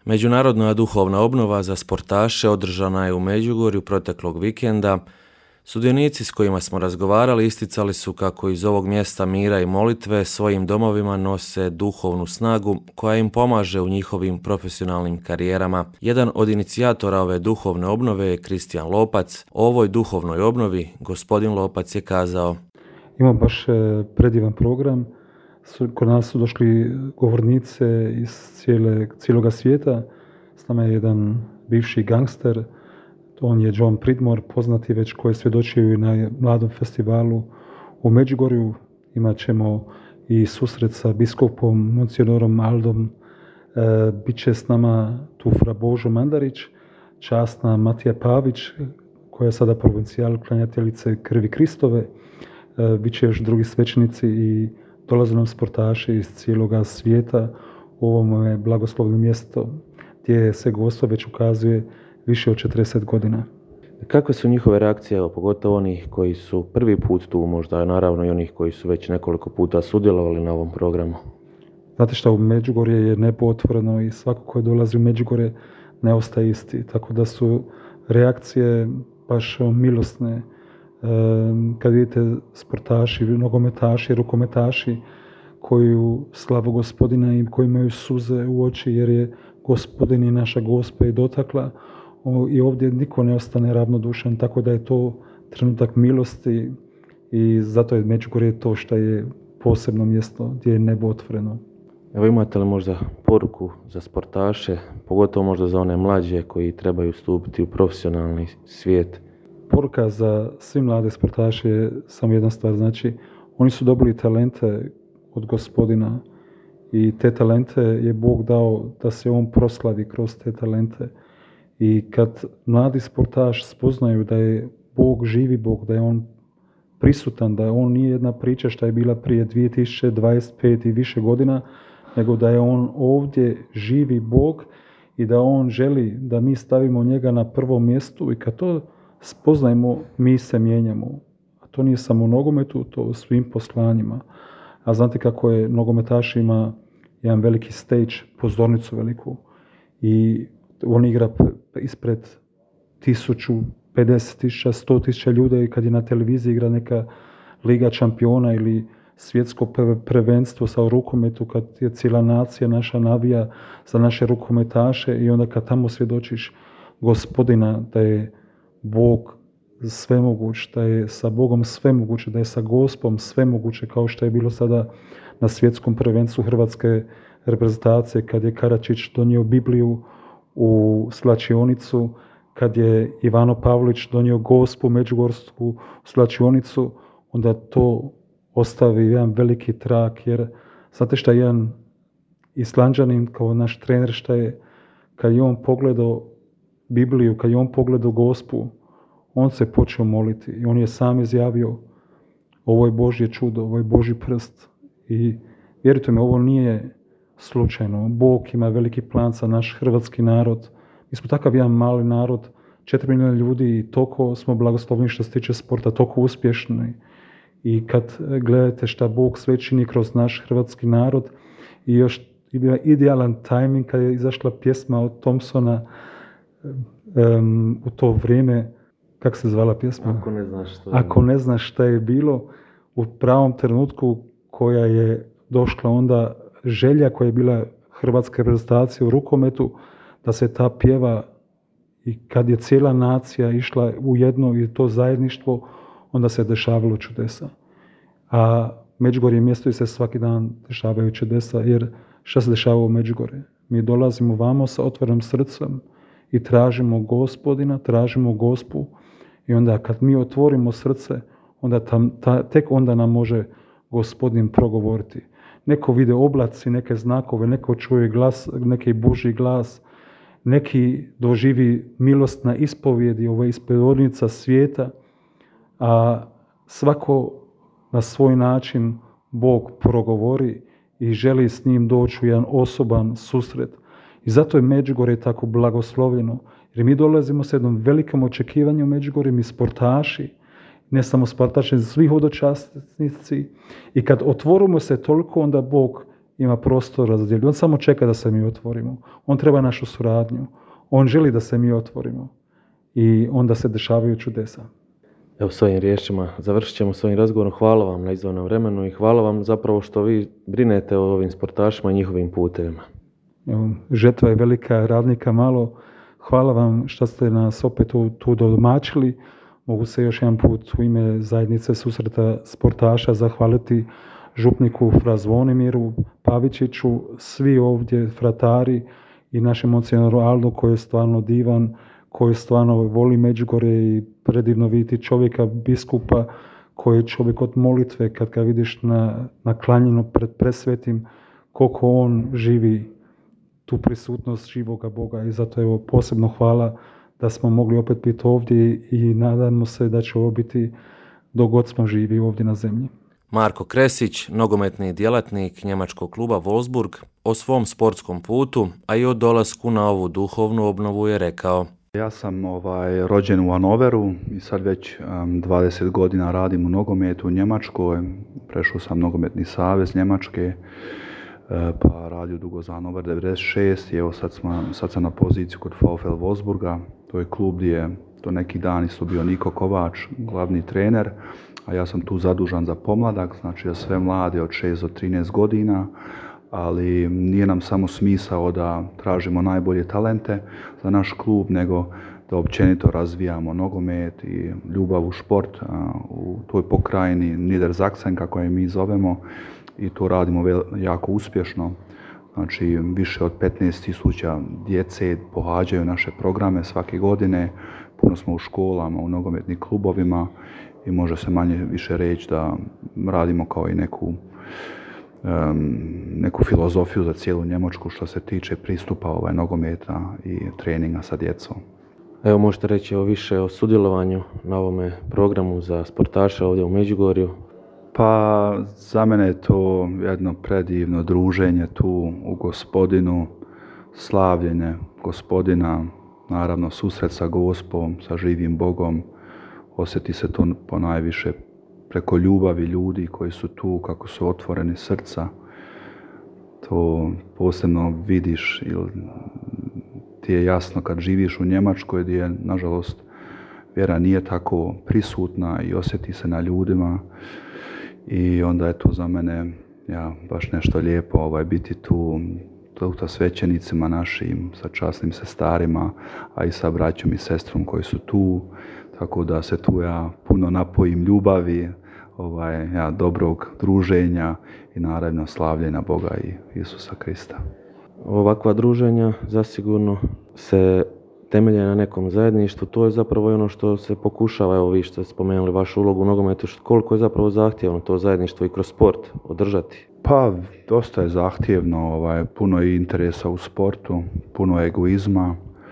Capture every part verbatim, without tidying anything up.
Međunarodna duhovna obnova za sportaše održana je u Međugorju proteklog vikenda. Sudionici s kojima smo razgovarali isticali su kako iz ovog mjesta mira i molitve svojim domovima nose duhovnu snagu koja im pomaže u njihovim profesionalnim karijerama. Jedan od inicijatora ove duhovne obnove je Kristijan Lopac. O ovoj duhovnoj obnovi gospodin Lopac je kazao: Ima baš predivan program. Kod nas su došli govornice iz cijele, cijeloga svijeta. S nama je jedan bivši gangster, on je John Pridmore, poznati već koji je svjedočio i na mladom festivalu u Međugorju. Imat ćemo i susret sa biskupom Monsignorom Aldom. E, Biće s nama tu fra Božo Mandarić, časna Matija Pavić, koja je sada provincijal klanjateljice Krvi Kristove. E, Biće još drugi svećenici i dolaze nam sportaši iz cijeloga svijeta u ovom blagoslovnom mjestu gdje se Gospod već ukazuje više od četrdeset godina. Kakve su njihove reakcije, evo, pogotovo onih koji su prvi put tu, možda naravno i onih koji su već nekoliko puta sudjelovali na ovom programu? Znate šta, u Međugorje je nebo otvoreno i svako koji dolazi u Međugorje ne ostaje isti. Tako da su reakcije baš milosne. Kad vidite sportaši, nogometaši, rukometaši koji slavu Gospodina i koji imaju suze u oči jer je Gospodin i naša Gospa je dotakla, i ovdje niko ne ostane ravnodušan, tako da je to trenutak milosti i zato je Međugorje to što je posebno mjesto gdje je nebo otvoreno. Evo, imate li možda poruku za sportaše, pogotovo možda za one mlađe koji trebaju stupiti u profesionalni svijet? Poruka za svi mlade sportaše je samo jedna stvar, znači oni su dobili talente od Gospodina i te talente je Bog dao da se on proslavi kroz te talente. I kad mladi sportaš spoznaju da je Bog živi Bog, da je on prisutan, da on nije jedna priča što je bila prije dvije tisuće dvadeset pet i više godina, nego da je on ovdje živi Bog i da on želi da mi stavimo njega na prvo mjesto, i kad to spoznajemo, mi se mijenjamo. A to nije samo u nogometu, to u svim poslanjima. A znate kako je nogometaš ima jedan veliki stage, pozornicu veliku, i on igra ispred tisuću, pedeset tisuća, sto tisuća ljudi, i kad je na televiziji igra neka Liga šampiona ili svjetsko prvenstvo sa rukometu, kad je cijela nacija naša navija za naše rukometaše, i onda kad tamo svjedočiš Gospodina da je Bog svemoguć, da je sa Bogom svemoguće, da je sa Gospom svemoguće, kao što je bilo sada na svjetskom prvenstvu hrvatske reprezentacije, kad je Karačić donio Bibliju u slačionicu, kad je Ivano Pavlić donio Gospu međugorsku u slačionicu, onda to ostavi jedan veliki trak, jer znate šta, jedan Islanđanin kao naš trener šta je, kad je on pogledao Bibliju, kad je on pogledao Gospu, on se počeo moliti i on je sam izjavio: ovo je Božje čudo, ovo je Božji prst. I vjerujte mi, ovo nije slučajno. Bog ima veliki plan za naš hrvatski narod. Mi smo takav jedan mali narod, četiri milijuna ljudi, i toliko smo blagoslovni što se tiče sporta, toliko uspješni. I kad gledate šta Bog sve čini kroz naš hrvatski narod, i još je bio idealan tajming kad je izašla pjesma od Thompsona um, u to vrijeme, kako se zvala pjesma? Ako ne znaš što je, Ako ne znaš šta je bilo, u pravom trenutku koja je došla onda želja koja je bila hrvatske reprezentacije u rukometu, da se ta pjeva, i kad je cijela nacija išla u jedno i to zajedništvo, onda se dešavalo čudesa. A Međugorje mjesto i se svaki dan dešavaju čudesa, jer šta se dešava u Međugorje? Mi dolazimo vamo sa otvorenim srcem i tražimo Gospodina, tražimo Gospu, i onda kad mi otvorimo srce, onda tam, ta, tek onda nam može Gospodin progovoriti. Neko vide oblaci, neke znakove, neko čuje glas, neki Božji glas, neki doživi milost na ispovjedi, ovo je ispovjednica svijeta, a svako na svoj način Bog progovori i želi s njim doći u jedan osoban susret. I zato je Međugorje tako blagoslovljeno, jer mi dolazimo s jednom velikom očekivanjem u Međugorje, mi sportaši, ne samo sportaši, svi hodočasnici, i kad otvorimo se toliko, onda Bog ima prostora za djelju. On samo čeka da se mi otvorimo. On treba našu suradnju. On želi da se mi otvorimo. I onda se dešavaju čudesa. Evo, s ovim riječima završit ćemo s ovim razgovorom. Hvala vam na izdvojenom vremenu i hvala vam zapravo što vi brinete o ovim sportašima i njihovim putevima. Evo, žetva je velika, radnika malo. Hvala vam što ste nas opet tu, tu domaćili. Mogu se još jedan put u ime zajednice susreta sportaša zahvaliti župniku Fra Zvonimiru Pavičiću, svi ovdje fratari i našem oceanu Alnu koji je stvarno divan, koji stvarno voli Međugorje i predivno vidjeti čovjeka, biskupa, koji je čovjek od molitve, kad ga vidiš na, na klanjenu pred presvetim, koliko on živi tu prisutnost živoga Boga. I zato evo posebno hvala da smo mogli opet biti ovdje i nadamo se da će ovo biti dok god smo živi ovdje na zemlji. Marko Kresić, nogometni djelatnik njemačkog kluba Wolfsburg, o svom sportskom putu, a i o dolasku na ovu duhovnu obnovu je rekao: Ja sam ovaj, rođen u Hanoveru i sad već um, dvadeset godina radim u nogometu u Njemačkoj. Prešao sam nogometni savez Njemačke, pa radio dugo za Hanover devedeset šest i evo sad, smo, sad sam na poziciju kod VfL Wolfsburga. To je klub gdje je do neki dan isto bio Niko Kovač, glavni trener, a ja sam tu zadužan za pomladak, znači za sve mlade od šest do trinaest godina, ali nije nam samo smisao da tražimo najbolje talente za naš klub, nego da općenito razvijamo nogomet i ljubav u šport u toj pokrajini Niedersachsen, kako je mi zovemo, i to radimo jako uspješno. Znači više od petnaest tisuća djece pohađaju naše programe svake godine, puno smo u školama, u nogometnim klubovima i može se manje više reći da radimo kao i neku Um, neku filozofiju za cijelu Njemačku što se tiče pristupa ovaj, nogometa i treninga sa djecom. Evo, možete reći o više o sudjelovanju na ovome programu za sportaše ovdje u Međugorju? Pa za mene je to jedno predivno druženje tu u Gospodinu, slavljenje Gospodina, naravno susret sa Gospom, sa živim Bogom. Osjeti se to ponajviše preko ljubavi ljudi koji su tu, kako su otvoreni srca. To posebno vidiš ili ti je jasno kad živiš u Njemačkoj gdje, nažalost, vjera nije tako prisutna i osjeti se na ljudima. I onda je to za mene ja, baš nešto lijepo ovaj, biti tu, tu sa svećenicima našim, sa časnim sestarima, a i sa braćom i sestrom koji su tu. Tako da se tu ja puno napojim ljubavi, ovaj, ja, dobrog druženja i naravno slavljenja Boga i Isusa Krista. Ovakva druženja zasigurno se temelje na nekom zajedništvu. To je zapravo ono što se pokušava, evo vi što ste spomenuli vašu ulogu u nogometu, koliko je zapravo zahtjevno to zajedništvo i kroz sport održati? Pa, dosta je zahtjevno, ovaj, puno je interesa u sportu, puno egoizma.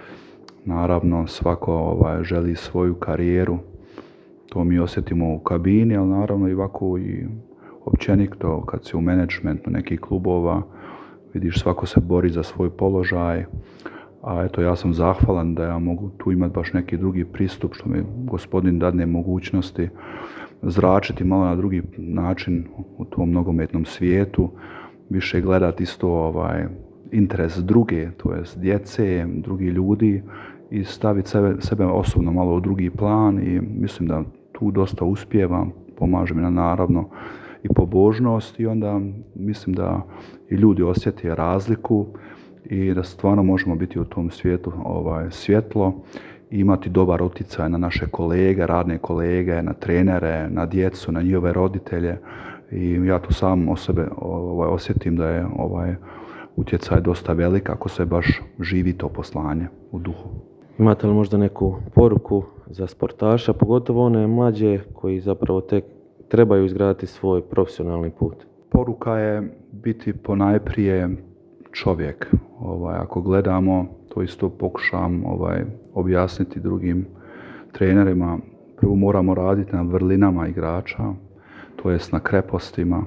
Naravno, svako ovaj, želi svoju karijeru, to mi osjetimo u kabini, ali naravno i ovako i općenito kad si u menadžmentu nekih klubova, vidiš svako se bori za svoj položaj, a eto ja sam zahvalan da ja mogu tu imati baš neki drugi pristup, što mi Gospodin dadne mogućnosti zračiti malo na drugi način u tom nogometnom svijetu, više gledati isto ovaj, interes druge, to jest djece, drugi ljudi, i staviti sebe, sebe osobno malo u drugi plan i mislim da tu dosta uspijevam, pomaže mi na naravno i pobožnost i onda mislim da i ljudi osjete razliku i da stvarno možemo biti u tom svijetu ovaj, svjetlo i imati dobar utjecaj na naše kolege, radne kolege, na trenere, na djecu, na njihove roditelje i ja tu sam o sebe ovaj, osjetim da je ovaj, utjecaj dosta velik ako se baš živi to poslanje u duhu. Imate li možda neku poruku za sportaša, pogotovo one mlađe koji zapravo tek trebaju izgraditi svoj profesionalni put? Poruka je biti ponajprije čovjek. Ovaj, ako gledamo, to isto pokušam ovaj, objasniti drugim trenerima. Prvo moramo raditi na vrlinama igrača, to jest na krepostima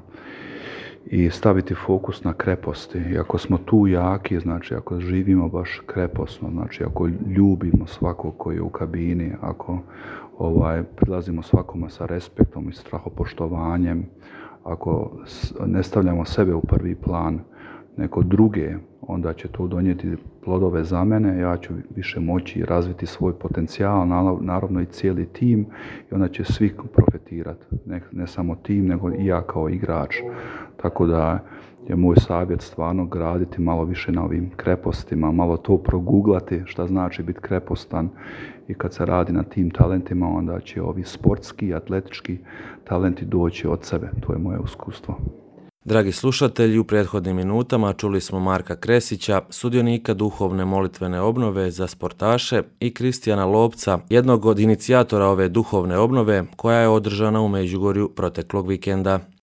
i staviti fokus na kreposti. I ako smo tu jaki, znači ako živimo baš kreposno, znači ako ljubimo svakog koji je u kabini, ako ovaj, prilazimo svakome sa respektom i strahopoštovanjem, ako ne stavljamo sebe u prvi plan, neko druge, onda će to donijeti plodove za mene, ja ću više moći razviti svoj potencijal, naravno i cijeli tim, i onda će svi profitirati, ne, ne samo tim, nego i ja kao igrač. Tako da je moj savjet stvarno graditi malo više na ovim krepostima, malo to proguglati šta znači biti krepostan, i kad se radi na tim talentima, onda će ovi sportski, atletički talenti doći od sebe. To je moje iskustvo. Dragi slušatelji, u prethodnim minutama čuli smo Marka Kresića, sudionika duhovne molitvene obnove za sportaše, i Kristijana Lopca, jednog od inicijatora ove duhovne obnove koja je održana u Međugorju proteklog vikenda.